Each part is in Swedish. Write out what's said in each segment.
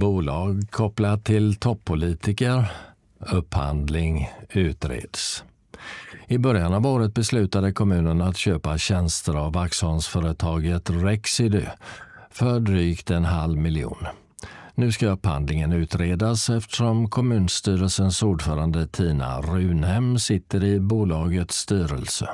Bolag kopplat till toppolitiker. Upphandling utreds. I början av året beslutade kommunen att köpa tjänster av Vaxholmsföretaget Rexidy för drygt 500 000. Nu ska upphandlingen utredas eftersom kommunstyrelsens ordförande Tina Runhem sitter i bolagets styrelse.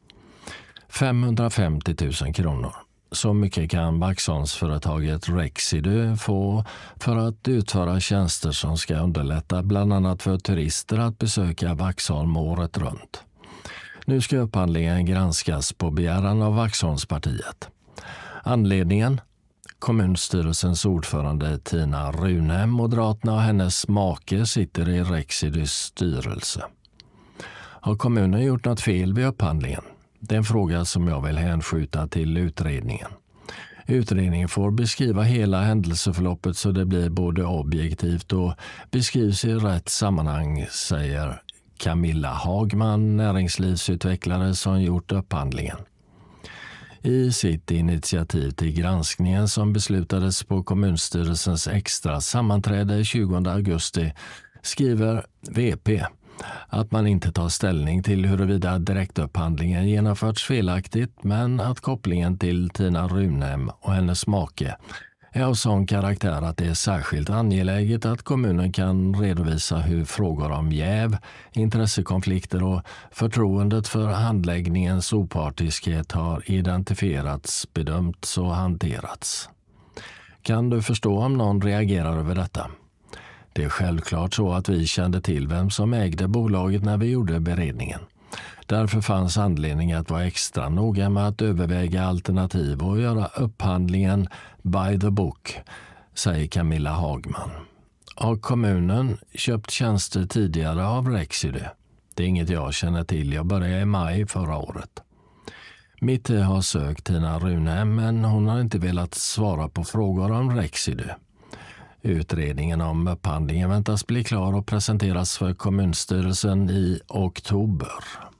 550 000 kronor. Så mycket kan Vaxholmsföretaget Rexidy få för att utföra tjänster som ska underlätta bland annat för turister att besöka Vaxholm året runt. Nu ska upphandlingen granskas på begäran av Vaxholmspartiet. Anledningen? Kommunstyrelsens ordförande Tina Runhem, Moderaterna och hennes make sitter i Rexidys styrelse. Har kommunen gjort något fel vid upphandlingen? Det är en fråga som jag vill hänskjuta till utredningen. Utredningen får beskriva hela händelseförloppet så det blir både objektivt och beskrivs i rätt sammanhang, säger Camilla Hagman, näringslivsutvecklare som gjort upphandlingen. I sitt initiativ till granskningen som beslutades på kommunstyrelsens extra sammanträde 20 augusti skriver VP att man inte tar ställning till huruvida direktupphandlingen genomförts felaktigt, men att kopplingen till Tina Runhem och hennes make är av sån karaktär att det är särskilt angeläget att kommunen kan redovisa hur frågor om jäv, intressekonflikter och förtroendet för handläggningens opartiskhet har identifierats, bedömts och hanterats. Kan du förstå om någon reagerar över detta? Det är självklart så att vi kände till vem som ägde bolaget när vi gjorde beredningen. Därför fanns anledning att vara extra noga med att överväga alternativ och göra upphandlingen by the book, säger Camilla Hagman. Har kommunen köpt tjänster tidigare av Rexidy? Det är inget jag känner till. Jag började i maj förra året. Mitt har sökt Tina Runhem, men hon har inte velat svara på frågor om Rexidy. Utredningen om upphandlingen väntas bli klar och presenteras för kommunstyrelsen i oktober.